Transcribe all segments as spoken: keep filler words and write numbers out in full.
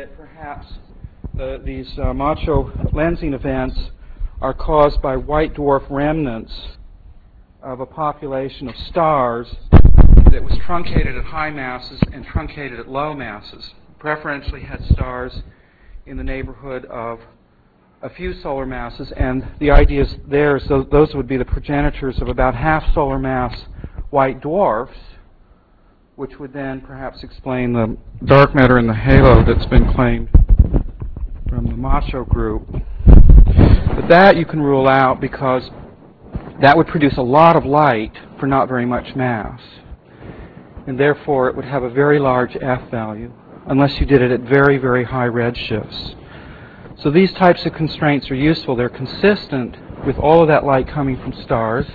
that perhaps the, these uh, macho lensing events are caused by white dwarf remnants of a population of stars that was truncated at high masses and truncated at low masses. Preferentially had stars in the neighborhood of a few solar masses, and the idea is there is those, those would be the progenitors of about half solar mass white dwarfs, which would then perhaps explain the dark matter in the halo that's been claimed from the macho group. But that you can rule out because that would produce a lot of light for not very much mass, and therefore it would have a very large F value unless you did it at very, very high redshifts. So these types of constraints are useful. They're consistent with all of that light coming from stars.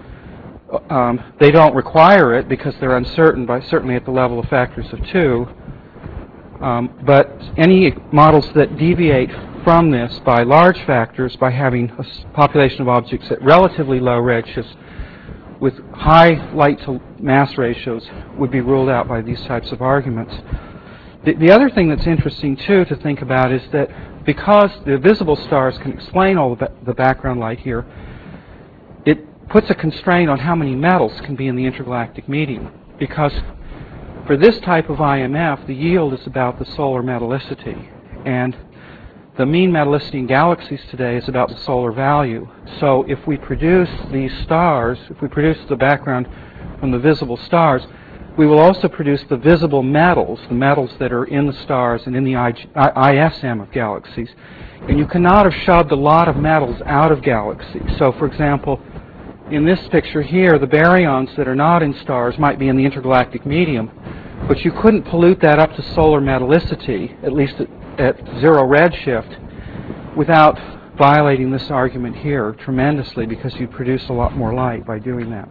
Um, they don't require it because they're uncertain, by certainly at the level of factors of two. Um, but any models that deviate from this by large factors, by having a population of objects at relatively low redshifts with high light to mass ratios, would be ruled out by these types of arguments. The, the other thing that's interesting, too, to think about is that because the visible stars can explain all the, the background light here, it puts a constraint on how many metals can be in the intergalactic medium. Because for this type of I M F, the yield is about the solar metallicity. And the mean metallicity in galaxies today is about the solar value. So if we produce these stars, if we produce the background from the visible stars, we will also produce the visible metals, the metals that are in the stars and in the I S M of galaxies. And you cannot have shoved a lot of metals out of galaxies. So, for example, in this picture here, the baryons that are not in stars might be in the intergalactic medium, but you couldn't pollute that up to solar metallicity, at least at, at zero redshift, without violating this argument here tremendously, because you'd produce a lot more light by doing that.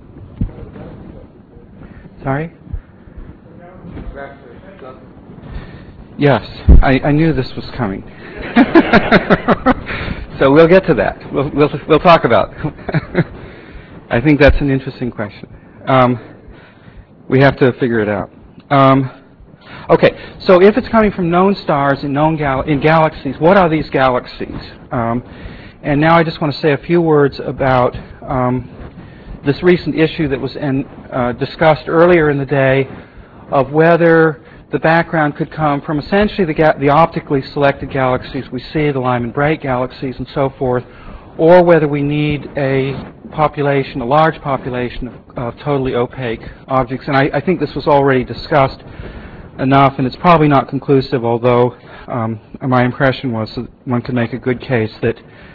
Sorry? Yes, I, I knew this was coming. So we'll get to that. We'll, we'll, we'll talk about it. I think that's an interesting question. Um, we have to figure it out. Um, okay, so if it's coming from known stars in known gal in galaxies, what are these galaxies? Um, and now I just want to say a few words about um, this recent issue that was in, uh, discussed earlier in the day of whether the background could come from essentially the, ga the optically selected galaxies we see, the Lyman Break galaxies and so forth, or whether we need a population, a large population of, of totally opaque objects. And I, I think this was already discussed enough, and it's probably not conclusive, although um, my impression was that one could make a good case that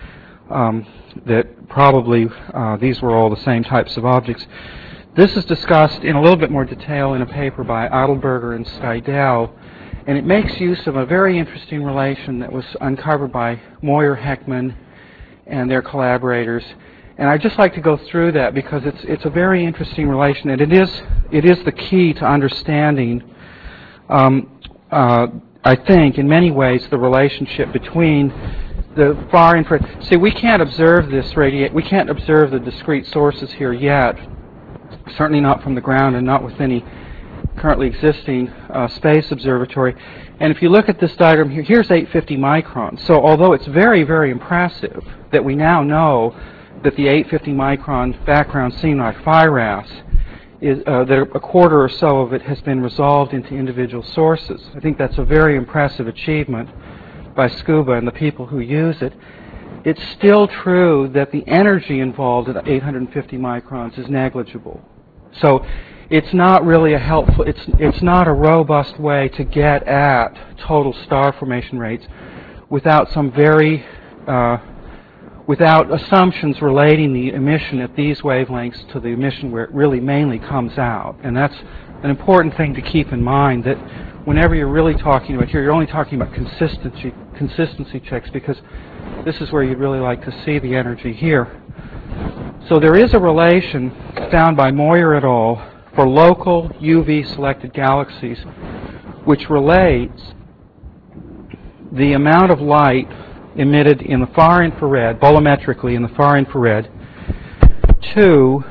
um, that probably uh, these were all the same types of objects. This is discussed in a little bit more detail in a paper by Adelberger and Skydell, and it makes use of a very interesting relation that was uncovered by Moyer Heckman and their collaborators. And I'd just like to go through that because it's it's a very interesting relation, and it is it is the key to understanding, um, uh, I think, in many ways, the relationship between the far infrared. See, we can't observe this radiate. We can't observe the discrete sources here yet. Certainly not from the ground, and not with any currently existing uh, space observatory. And if you look at this diagram here, here's eight fifty microns. So although it's very, very impressive that we now know that the eight fifty micron background seen by FIRAS, is, uh, that a quarter or so of it has been resolved into individual sources. I think that's a very impressive achievement by SCUBA and the people who use it. It's still true that the energy involved at eight hundred fifty microns is negligible. So it's not really a helpful, it's, it's not a robust way to get at total star formation rates without some very, uh, without assumptions relating the emission at these wavelengths to the emission where it really mainly comes out. And that's an important thing to keep in mind, that whenever you're really talking about here, you're only talking about consistency, consistency checks, because this is where you'd really like to see the energy here. So there is a relation found by Moyer et al. For local U V selected galaxies, which relates the amount of light emitted in the far infrared, bolometrically in the far infrared, to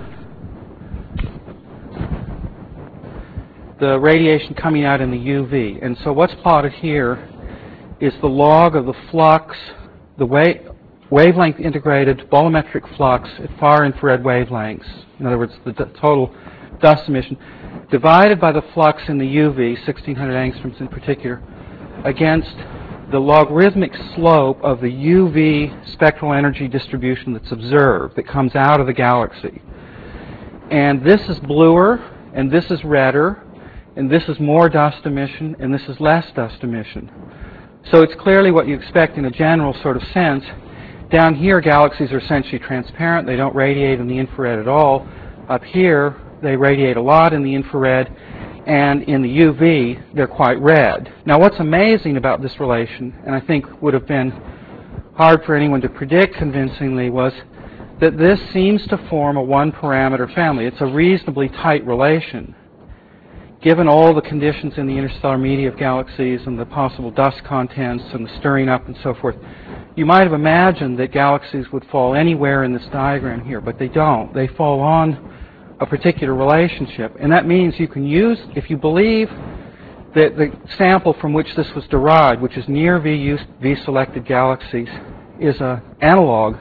the radiation coming out in the U V. And so what's plotted here is the log of the flux, the wa wavelength integrated bolometric flux at far infrared wavelengths, in other words, the d total dust emission, divided by the flux in the U V, sixteen hundred angstroms in particular, against the logarithmic slope of the U V spectral energy distribution that's observed, that comes out of the galaxy. And this is bluer, and this is redder, and this is more dust emission, and this is less dust emission. So it's clearly what you expect in a general sort of sense. Down here, galaxies are essentially transparent. They don't radiate in the infrared at all. Up here, they radiate a lot in the infrared, and in the U V, they're quite red. Now, what's amazing about this relation, and I think would have been hard for anyone to predict convincingly, was that this seems to form a one-parameter family. It's a reasonably tight relation. Given all the conditions in the interstellar media of galaxies and the possible dust contents and the stirring up and so forth, you might have imagined that galaxies would fall anywhere in this diagram here, but they don't. They fall on a particular relationship. And that means you can use, if you believe that the sample from which this was derived, which is near V V-selected galaxies, is an analog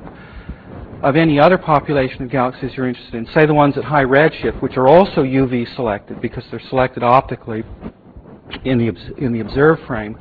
of any other population of galaxies you're interested in, say the ones at high redshift, which are also U V selected because they're selected optically in the, in the observed frame,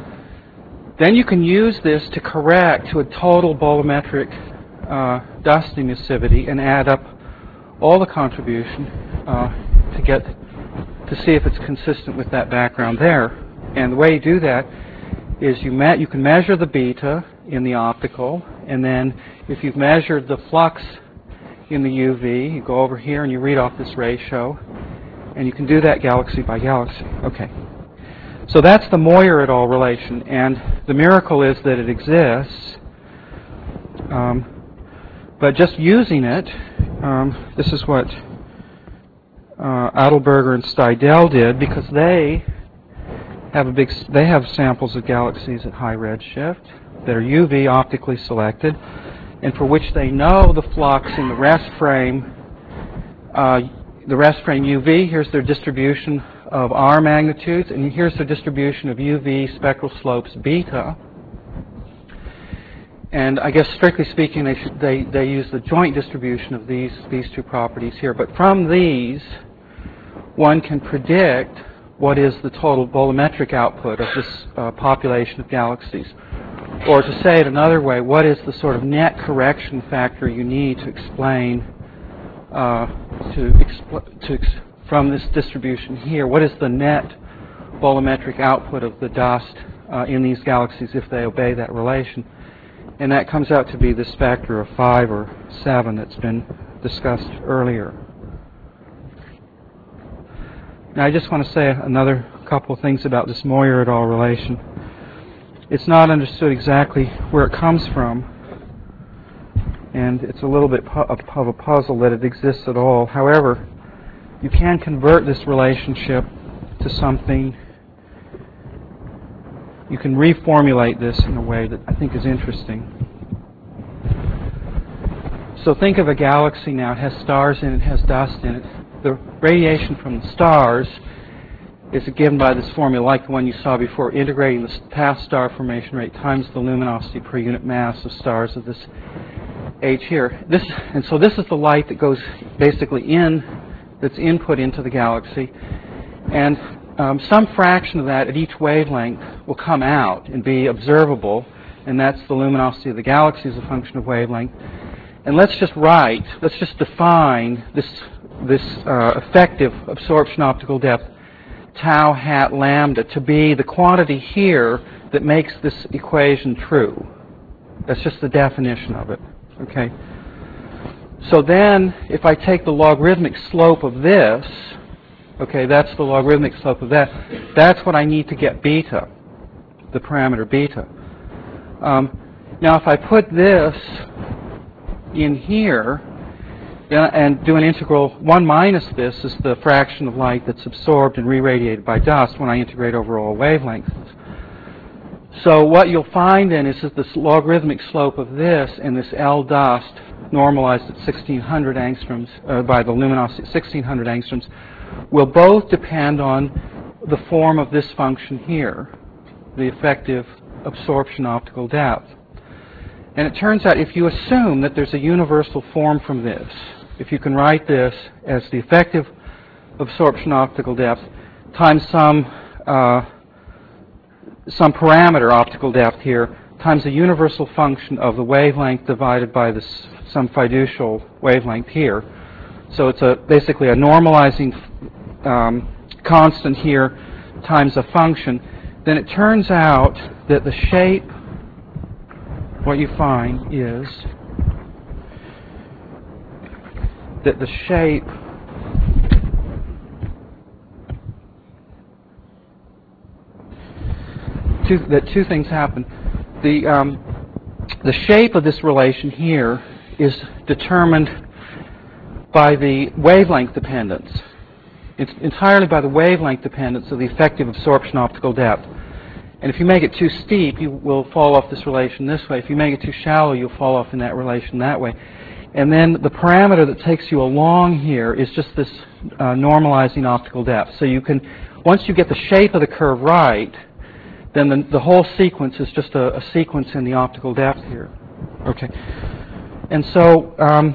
then you can use this to correct to a total bolometric uh, dust emissivity and add up all the contribution uh, to get to see if it's consistent with that background there. And the way you do that is you, me you can measure the beta in the optical, and then if you've measured the flux in the U V, you go over here and you read off this ratio, and you can do that galaxy by galaxy. Okay. So that's the Moyer et al. Relation, and the miracle is that it exists. Um, but just using it, um, this is what uh, Adelberger and Steidel did, because they have a big, they have samples of galaxies at high redshift that are U V optically selected, and for which they know the flux in the rest frame, uh, the rest frame U V. Here's their distribution of R magnitudes, and here's the distribution of U V spectral slopes beta. And I guess strictly speaking, they should, they they use the joint distribution of these these two properties here. But from these, one can predict what is the total bolometric output of this uh, population of galaxies. Or to say it another way, what is the sort of net correction factor you need to explain uh, to, expl to ex from this distribution here? What is the net bolometric output of the dust uh, in these galaxies if they obey that relation? And that comes out to be this factor of five or seven that's been discussed earlier. Now, I just want to say another couple of things about this Moyer et al. Relation. It's not understood exactly where it comes from, and it's a little bit pu of a puzzle that it exists at all. However, you can convert this relationship to something. You can reformulate this in a way that I think is interesting. So think of a galaxy now. It has stars in it, it has dust in it. The radiation from the stars is given by this formula like the one you saw before, integrating the past star formation rate times the luminosity per unit mass of stars of this age here. This, and so this is the light that goes basically in, that's input into the galaxy. And um, some fraction of that at each wavelength will come out and be observable, and that's the luminosity of the galaxy as a function of wavelength. And let's just write, let's just define this, this uh, effective absorption optical depth, tau hat lambda, to be the quantity here that makes this equation true. That's just the definition of it. Okay. So then, if I take the logarithmic slope of this, okay, that's the logarithmic slope of that, that's what I need to get beta, the parameter beta. Um, now, if I put this in here, and do an integral, one minus this is the fraction of light that's absorbed and re-radiated by dust when I integrate over all wavelengths. So what you'll find then is that this logarithmic slope of this and this L dust normalized at sixteen hundred angstroms, uh, by the luminosity at sixteen hundred angstroms, will both depend on the form of this function here, the effective absorption optical depth. And it turns out if you assume that there's a universal form from this, if you can write this as the effective absorption optical depth times some uh, some parameter optical depth here times the universal function of the wavelength divided by this some fiducial wavelength here. So it's a basically a normalizing um, constant here times a function. Then it turns out that the shape, what you find is that the shape two, that two things happen. The um, the shape of this relation here is determined by the wavelength dependence. It's entirely by the wavelength dependence of the effective absorption optical depth. And if you make it too steep, you will fall off this relation this way. If you make it too shallow, you'll fall off in that relation that way. And then the parameter that takes you along here is just this uh, normalizing optical depth. So you can, once you get the shape of the curve right, then the, the whole sequence is just a, a sequence in the optical depth here. Okay. And so, um,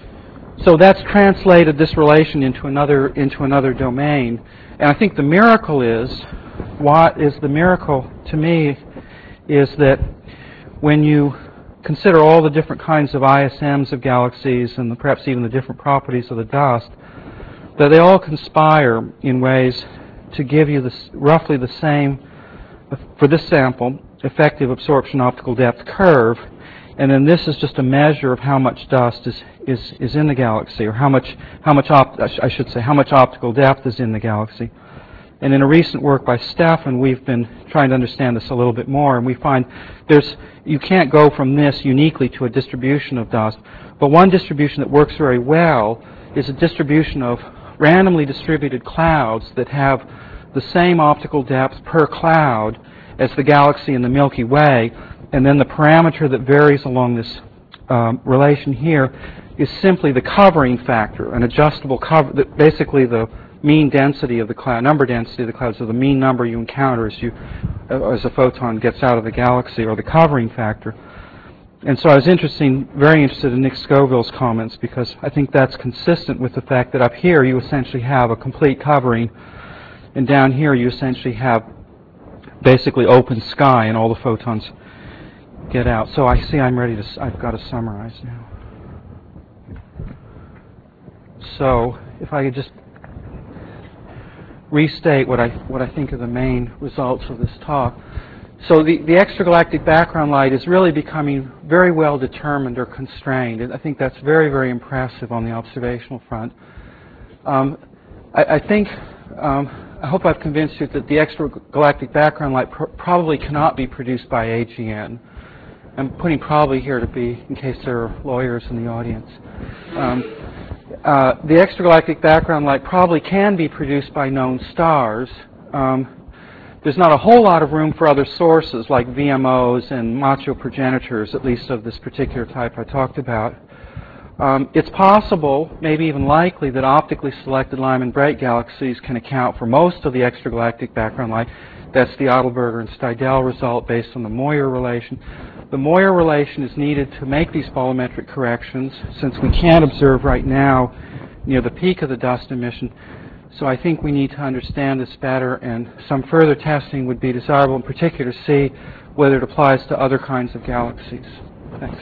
so that's translated this relation into another into another domain. And I think the miracle is, what is the miracle to me, is that when you consider all the different kinds of I S Ms of galaxies and the, perhaps even the different properties of the dust, that they all conspire in ways to give you this, roughly the same, for this sample, effective absorption optical depth curve. And then this is just a measure of how much dust is, is, is in the galaxy, or how much, how much op I should say, how much optical depth is in the galaxy. And in a recent work by Stefan, we've been trying to understand this a little bit more, and we find there's, you can't go from this uniquely to a distribution of dust, but one distribution that works very well is a distribution of randomly distributed clouds that have the same optical depth per cloud as the galaxy and the Milky Way, and then the parameter that varies along this um, relation here is simply the covering factor, an adjustable cover, that basically the mean density of the cloud, number density of the cloud, so the mean number you encounter as you, uh, as a photon gets out of the galaxy, or the covering factor. And so I was interesting, very interested in Nick Scoville's comments, because I think that's consistent with the fact that up here you essentially have a complete covering, and down here you essentially have basically open sky, and all the photons get out. So I see I'm ready to, I've got to summarize now. So if I could just restate what I, what I think are the main results of this talk. So the, the extragalactic background light is really becoming very well determined or constrained. And I think that's very, very impressive on the observational front. Um, I, I think, um, I hope I've convinced you that the extragalactic background light pr probably cannot be produced by A G N. I'm putting probably here to be, in case there are lawyers in the audience. Um, uh, the extragalactic background light probably can be produced by known stars. Um, there's not a whole lot of room for other sources like V M Os and macho progenitors, at least of this particular type I talked about. Um, it's possible, maybe even likely, that optically selected Lyman Break galaxies can account for most of the extragalactic background light. That's the Adelberger and Steidel result based on the Moyer relation. The Moyer relation is needed to make these bolometric corrections, since we can't observe right now near the peak of the dust emission. So I think we need to understand this better, and some further testing would be desirable, in particular to see whether it applies to other kinds of galaxies. Thanks.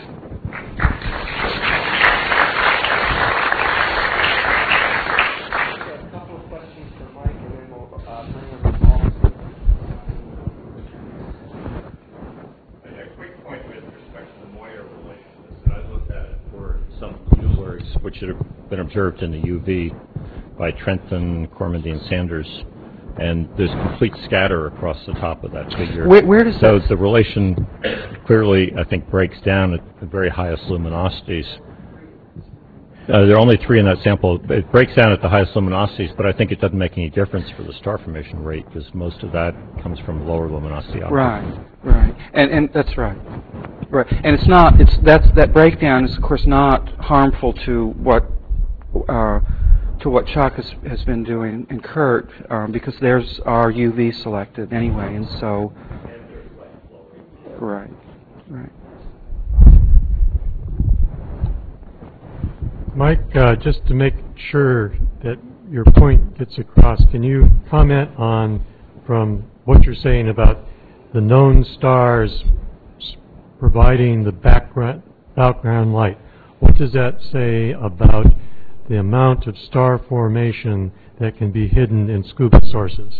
Which had been observed in the U V by Trenton, Cormandy, and Sanders, and there's complete scatter across the top of that figure. Where, where does so that... the relation clearly, I think, breaks down at the very highest luminosities. Uh, there are only three in that sample. It breaks down at the highest luminosities, but I think it doesn't make any difference for the star formation rate, because most of that comes from lower luminosity objects. Right, right, and and that's right. Right, and it's not. It's that's that breakdown is of course not harmful to what uh, to what Chuck has has been doing and Kurt, um, because theirs are U V selected anyway, and so Right, right. Mike, uh, just to make sure that your point gets across, can you comment on, from what you're saying about the known stars s- providing the background, background light, what does that say about the amount of star formation that can be hidden in scuba sources?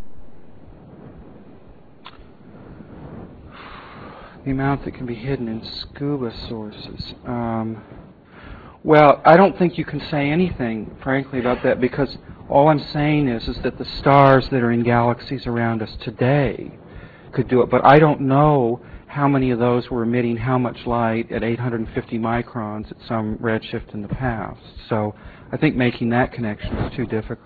The amount that can be hidden in scuba sources. Um, well, I don't think you can say anything, frankly, about that, because all I'm saying is, is that the stars that are in galaxies around us today could do it, but I don't know how many of those were emitting how much light at eight hundred fifty microns at some redshift in the past. So I think making that connection is too difficult.